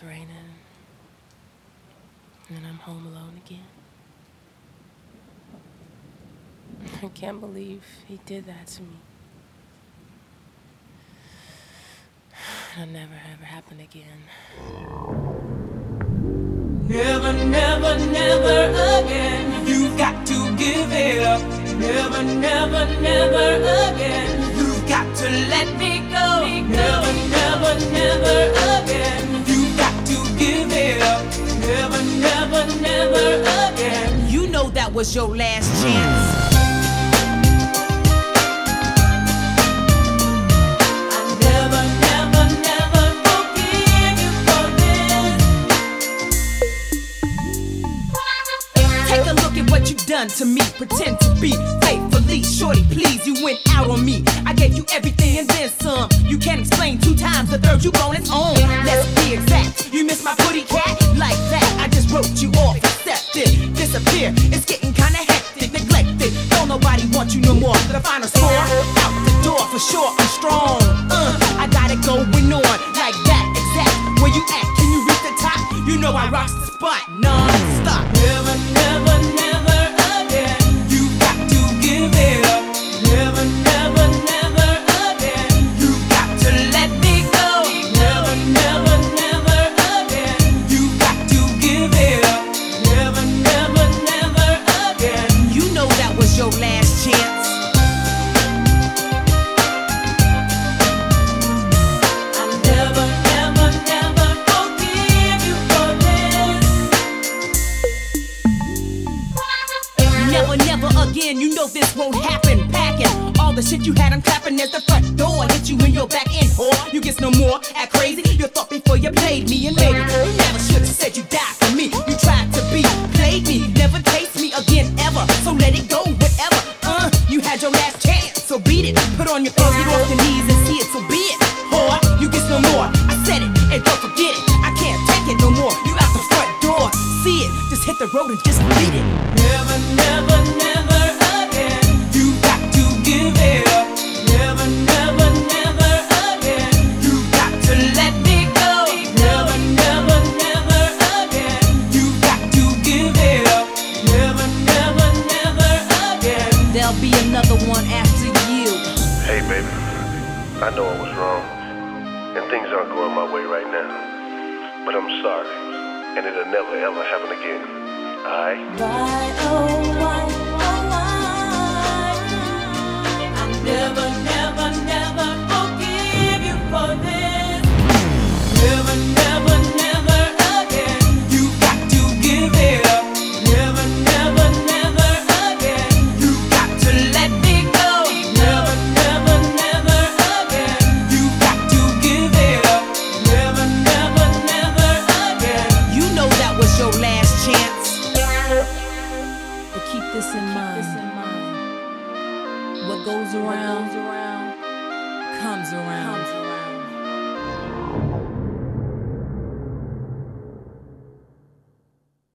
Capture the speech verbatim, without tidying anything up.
raining, and I'm home alone again. I can't believe he did that to me. It'll never ever happen again. Never, never, never again. You've got to give it up. Never, never, never again. You've got to let me go. Never, never, never again. You've got to give it up. Never, never, never again. You know that was your last chance. What you done to me, pretend to be faithfully. Shorty, please, you went out on me. I gave you everything and then some. You can't explain two times, the third you gone its own. Let's be exact, you miss my pretty cat? Like that, I just wrote you off, accepted. Disappear, it's getting kinda hectic, neglected. Don't nobody want you no more. The final score, out the door for sure, I'm strong. Uh, I got it going on, like that, exact. Where you at, can you reach the top? You know I rocks the spot, non-stop. Never, never, never again. You got to give it up. Never, never, never again. You got to let me go. Never, never, never again. You got to give it up. Never, never, never again. You know that was your last chance. I'll never, never, never forgive you for this. Never, never again, you know this won't happen. Packing all the shit you had, I'm clapping at the front door. Hit you in your back end, whore. You get no more, act crazy. You thought before you played me, and maybe you never should've said you died for me. You tried to be, played me, never taste me again ever. So let it go, whatever. Uh, you had your last chance, so beat it. Put on your clothes, get off your knees and see it, so be it. Whore, you get no more. I said it, and don't forget it. I can't take it no more. You out the front door, see it. Just hit the road and just beat it. Never, never, never again. You got to give it up. Never, never, never again. You got to let me go. Never, never, never again. You got to give it up. Never, never, never again. There'll be another one after you. Hey, baby, I know I was wrong, and things aren't going my way right now. But I'm sorry, and it'll never ever happen again. Alright? Why, oh, why, oh, why? I'll never, never, never forgive you for this. Never, never, never again. You got to give it up. Never, never, never again. You got to let me go. Never, never, never again. You got to give it up. Never, never, never again. You know that was your last chance. But keep this in mind. What goes around comes around.